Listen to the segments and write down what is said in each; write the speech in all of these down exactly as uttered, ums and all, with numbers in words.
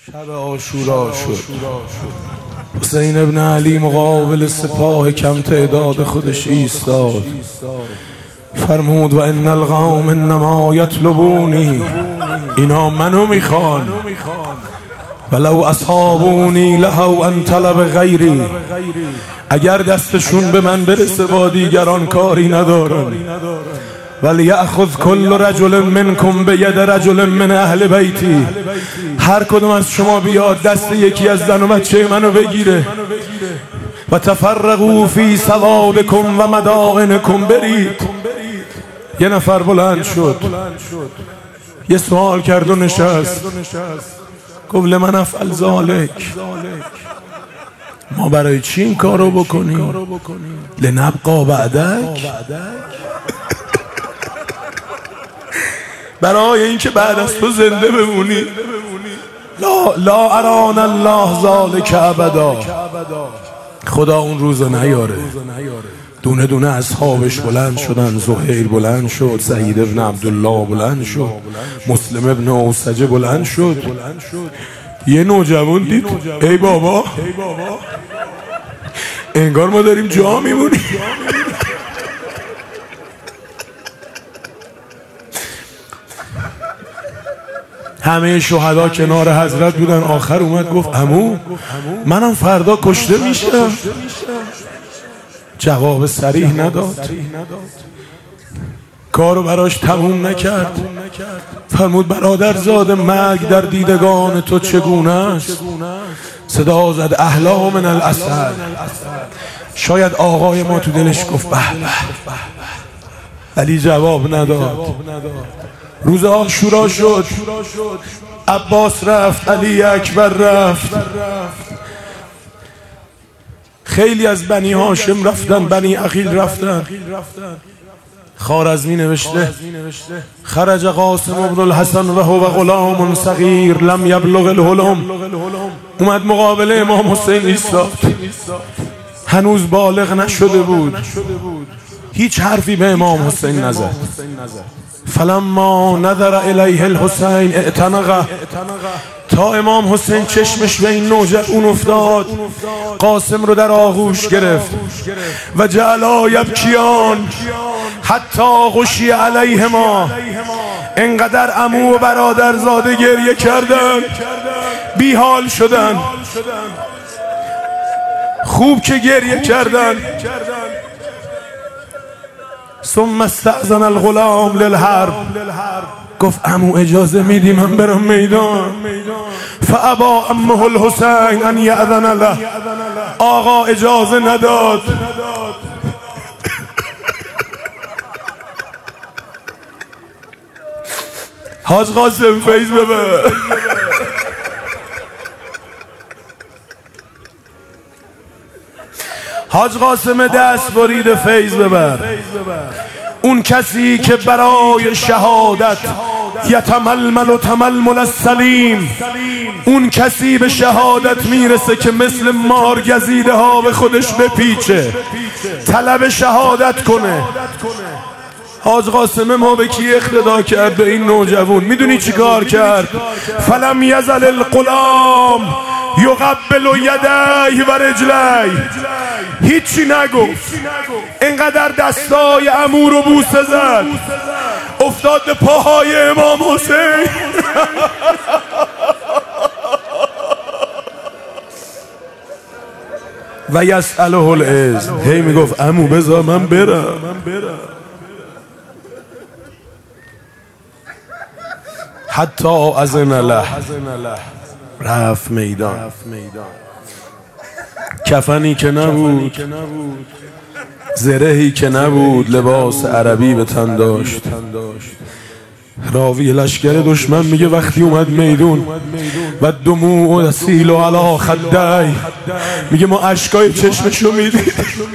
شب عاشورا شد. حسین ابن علی مقابل سپاه کم تعداد خودش ایستاد، فرمود و ان القوم انما یطلبونی، اینا منو میخوان، ولو اصحابونی لهو ان طلب غیری، اگر دستشون به من برسه با دیگران کاری ندارن. ولیأخذ کل رجل منکم بید رجل من اهل بیتی، هر کدوم از شما بیاد دست یکی از زن و بچه منو بگیره. و تفرقوا فی سوادکم و مدائنکم، برید. یه نفر بلند شد، یه سوال کرد و نشست، گفت لمن افعل ذالک، ما برای چی این کارو بکنیم؟ لنبقا بعدک، برای اینکه بعد از تو زنده بمونی. لا لا اران الله ذالک ابدا، خدا اون روزو نیاره. دونه دونه اصحابش بلند شدن، زهیر بلند شد، سعید ابن عبدالله بلند شد، مسلم ابن اوسجه بلند شد. یه نوجوان دید، ای بابا انگار ما داریم جا میمونیم. همه شهدا کنار حضرت بودن. آخر اومد گفت عمو منم فردا کشته میشم. جواب صریح نداد، کارو براش تموم نکرد. فرمود برادرزاده، مرگ در دیدگان تو چگونه است؟ صدا زد احلا من الاسد. شاید آقای ما تو دلش گفت به به، ولی جواب نداد. روز عاشورا شد، عباس رفت، علی اکبر رفت، خیلی از بنی هاشم رفتن، بنی عقیل رفتن. خوارزمی نوشته خرج قاسم ابن الحسن و هو غلام صغیر لم یبلغ الحلم، اومد مقابل امام حسین ایستاد، هنوز بالغ نشده بود، هیچ حرفی به امام حسین نزد. فلما نظر الیه الحسین اعتنقه، تا امام حسین چشمش به این نوجوان افتاد، قاسم رو در آغوش گرفت و جعلا یبکیان حتی غشی علیهما، انقدر عمو و برادرزاده گریه کردن، بیحال شدن. خوب که گریه کردن. ثم استأذن الغلام للحرب، گفت عمو اجازه میدی من برم میدان؟ فابا عمه الحسین ان یأذن له، آقا اجازه نداد. حاج قاسم فیض ببر. حاج قاسم دست برید فیض ببر. اون کسی که برای شهادت یتململ و تململ السلیم، اون کسی به شهادت میرسه که مثل مار گزیده ها به خودش بپیچه، طلب شهادت کنه. حاج قاسم ما به کی اقتدا کرد؟ به این نوجوان. میدونی چی کار کرد؟ فلم یزل الغلام یقبل یدیه و رجلیه، هیچی نگفت، اینقدر دستای عمو رو بوسه زد، افتاد به پاهای امام حسین. و یسأله الاذن، هی میگفت عمو بذار من برم. حتی اذن له، رفت میدان. کفنی که نبود، زرهی که نبود، لباس عربی به تن داشت. راوی لشکر دشمن میگه وقتی اومد میدون و دموع و سیل و علا خدای، میگه ما اشکای چشمشو میدید.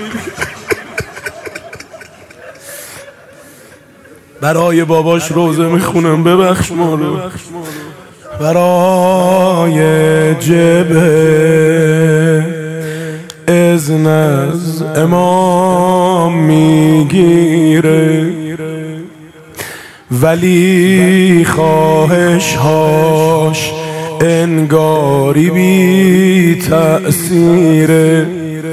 برای باباش روزه میخونم، ببخش ما رو. برای جبه اذن از امام میگیره، ولی خواهش هاش انگاری بی تأثیره.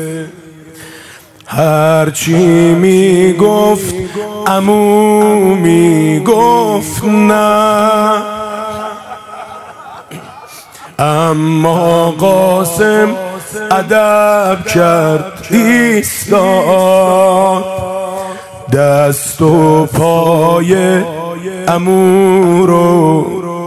هرچی می گفت عمو می گفت نه، اما قاسم ادب کرد ایستاد، دست و پای عمو رو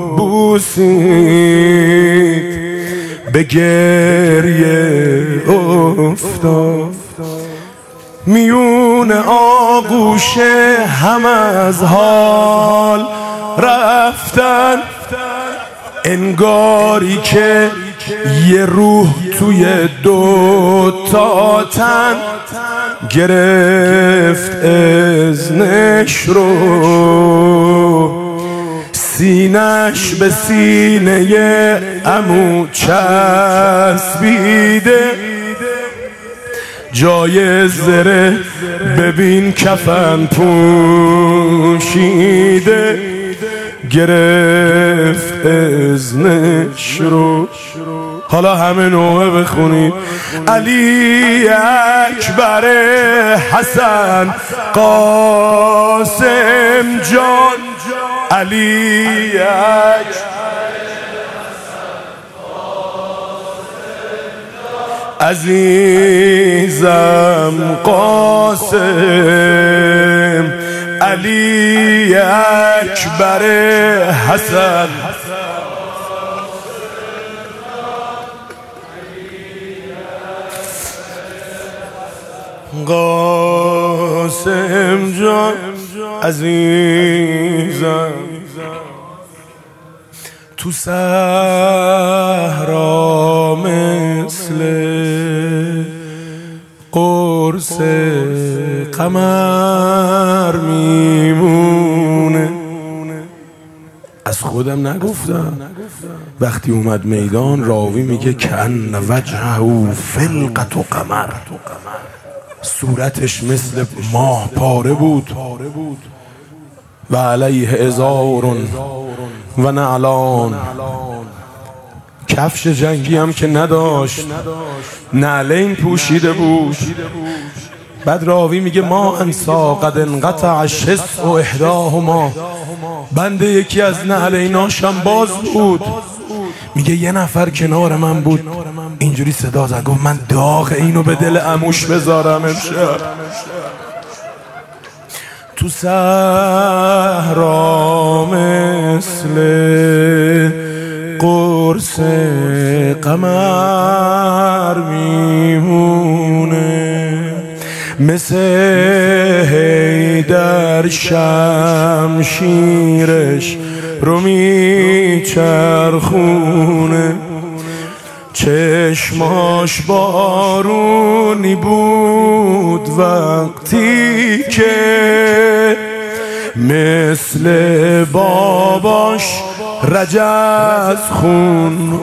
بوسید، به گریه افتاد. میون آغوش هم از حال رفتن، انگاری که یه روح توی دو تا تن گرفت اذنش رو، سینش به سینه عمو چسبیده، جای زره ببین کفن پوشیده، گرفت اذنش رو. حالا همه نوعه بخونید. علی اکبر حسن قاسم جان، علی اکبر عزیزم قاسم، علی اکبر حسن قاسم جان عزیزم. تو صحرا مثل قرص قمر میمونه. از خودم نگفتم، وقتی اومد میدان راوی میگه کن وجهه فلقة قمر، صورتش مثل ماه پاره بود و علیه ازار و نعلان، کفش جنگی هم که نداشت، نعلین پوشیده بود. بعد راوی میگه ما انسا قد انقطع شس و احداهما، بند یکی از نعلیناشم باز بود. میگه یه نفر کنار من بود، اینجوری صدا زد گفت من داغ اینو به دل عموش بذارم امشب. تو صحرا مثل قرص قمر میمونه، مثل حیدر شمشیرش رو میچرخونه. چشماش بارونی بود وقتی که مثل باباش رجز خون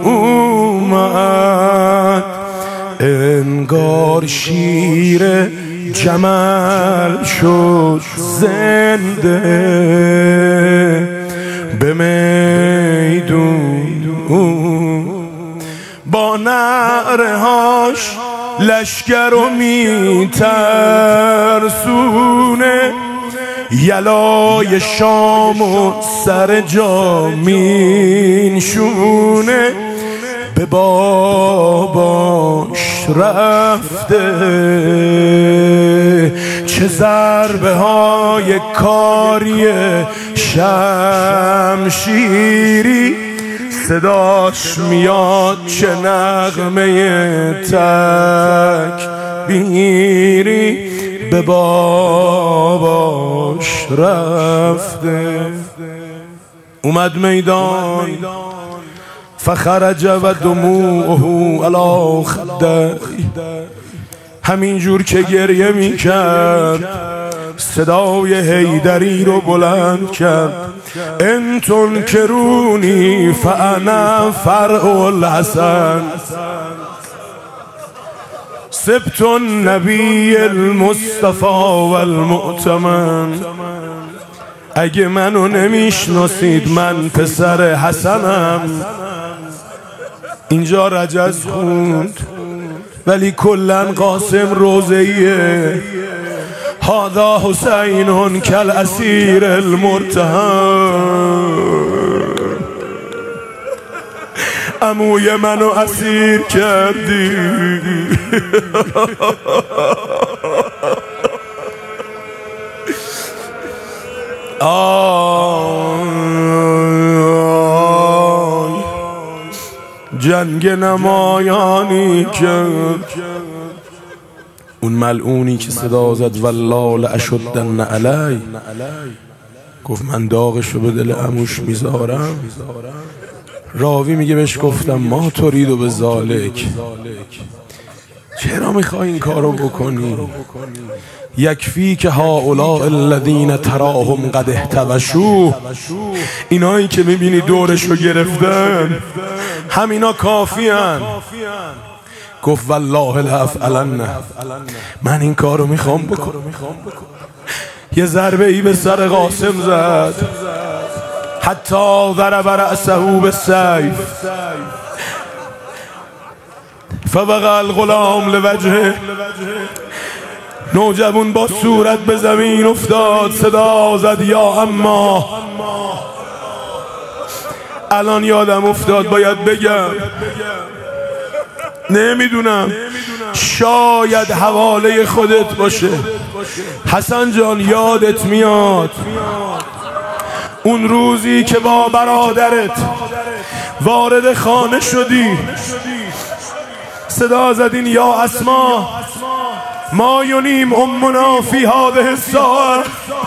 اومد، انگار شیر جمل شد زنده به میدون، با نعرهاش لشکر رو میترسونه، یلای شام و سر جا مینشونه. به باباش رفته چه ضربه های کاری شمشیری، صداش میاد چه نغمه تکبیری. به باباش رفته اومد میدان، فخرج و دموعه علی خده، همین جور که گریه میکرد صدای حیدری رو بلند کرد. ان تنکرونی فانا فرع الحسن، سبت النبی المصطفى والمؤتمن. اگه منو نمیشناسید من پسر حسنم، اینجا رجز خوند ولی کلن قاسم روزهیه. هذا حسین کالاسیر المرتهن، عموی منو اسیر کردی. آی جنگ نمایانی کرد اون ملعونی که صدا زد والله لاشدن علی، گفت من داغشو به دل عموش میذارم. راوی میگه بهش گفتم ما تريد به ذالک، چرا میخوای این کارو بکنی؟ یکفی که هؤلاء الذین تراهم قد احتوشوا، اینایی که میبینی دورشو گرفتن همینا کافی هن. گفت والله لافعلن، من این کارو میخوام بکنم. یه ضربه ای به سر قاسم زد حتی ضرب رأسه بالسیف فوقع الغلام لوجهه. نوجوان با صورت به زمین افتاد، صدا زد یا اما. الان یادم افتاد باید بگم، نمیدونم شاید حواله خودت باشه. حسن جان یادت میاد اون روزی که با برادرت وارد خانه شدی، صدا زدین یا اسما ما ینیم امنا فی هذه الساعه.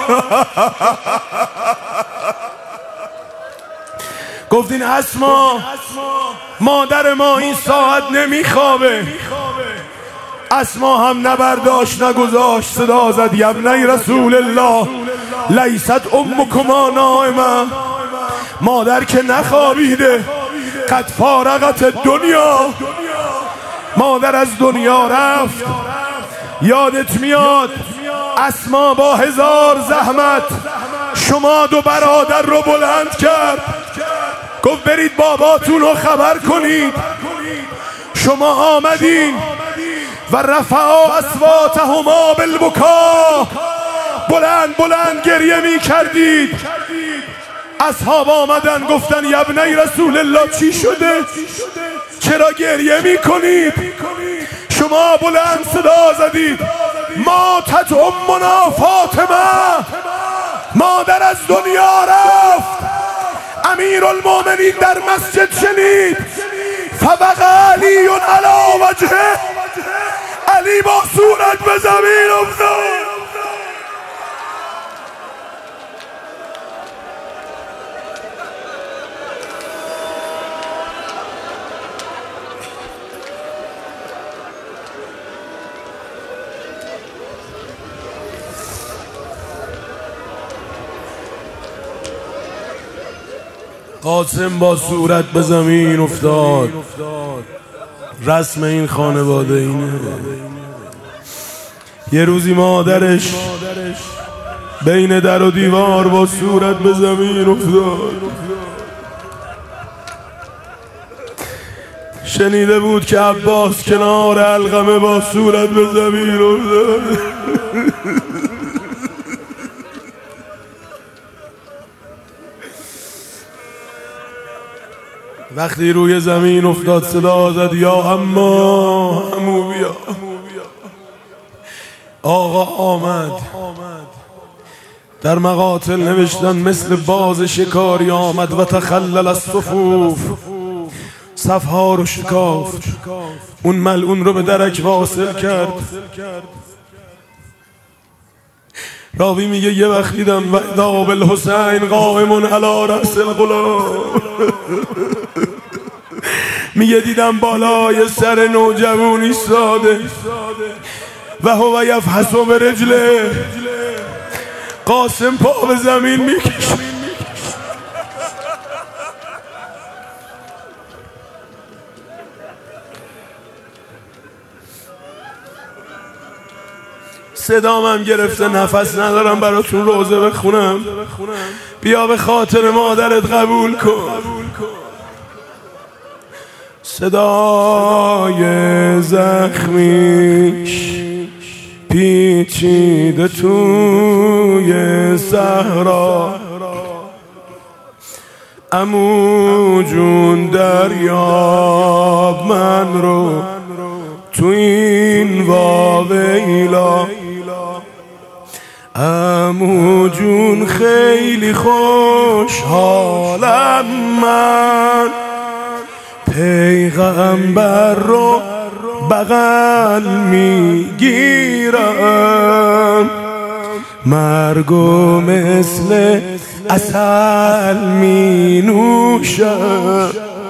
گفتین اسما مادر ما این ساعت نمیخوابه. اسما هم نبرداشت نگذاشت، صدا زد یبنی رسول الله لیست امکما نائمه، مادر که نخوابیده، قد فارغت دنیا، مادر از دنیا رفت. یادت میاد اسما با هزار زحمت شما دو برادر رو بلند کرد، گفت برید باباتون رو خبر کنید. شما آمدین و رفعا اصواتهما بالبکا، بلند بلند گریه می کردید. اصحاب آمدن گفتن یبنی رسول الله چی شده؟ چرا گریه می کنید؟ شما بلند صدا زدید ماتت امنا فاطمه، مادر از دنیا رفت. امیر المؤمنین در مسجد شنید فوقع علی علی وجهه، علی با صورت به زمین افتاد. قاسم با صورت به زمین افتاد. رسم این خانواده اینه. یه روزی مادرش بین در و دیوار با صورت به زمین افتاد. شنیده بود که عباس کنار علقمه با صورت به زمین افتاد. وقتی روی زمین افتاد صدا زد یا اما عمو بیا. آقا آمد. در مقاتل نوشتن مثل باز شکاری آمد و تخلل الصفوف، صفها رو شکافت، اون ملعون رو به درک واصل کرد. راوی میگه یه وقت دیدم و اذا بالحسین قائم علی رأس الغلام، میگه دیدم بالای سر نوجوان ایستاده و هو یفحص برجله، قاسم پا به زمین میکشه. صدام هم گرفته، نفس ندارم براتون روزه بخونم. بیا به خاطر مادرت قبول کن. صدای زخمیش پیچیده توی صحرا. عمو جون دریاب من رو تو این واویلا. عمو جون خیلی خوشحالم من پیغمبر رو بغل میگیرم. مرگو مثل عسل می نوشم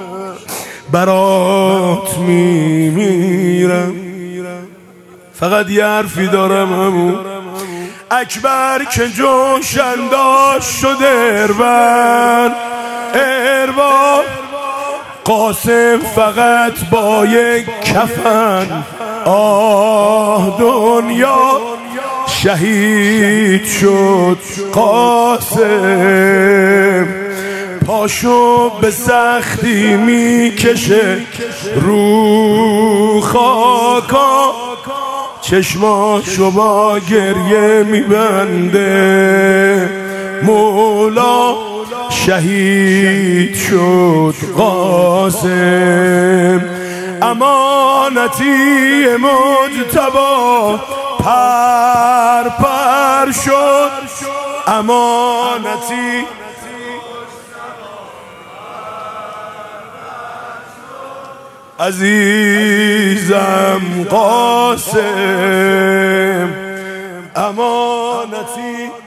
برات می میرم. فقط یه حرفی دارم عمو، اکبر که جوشن داشت شد اربن اربا. قاسم فقط با یک کفن آه دنیا شهید شد. قاسم پاشو به سختی میکشه رو خاکا، چشماشو با گریه میبنده. مولا شهید شد قاسم. امانتی مجتبی پر پر شد. امانتی عزیزم قاسم. امانتی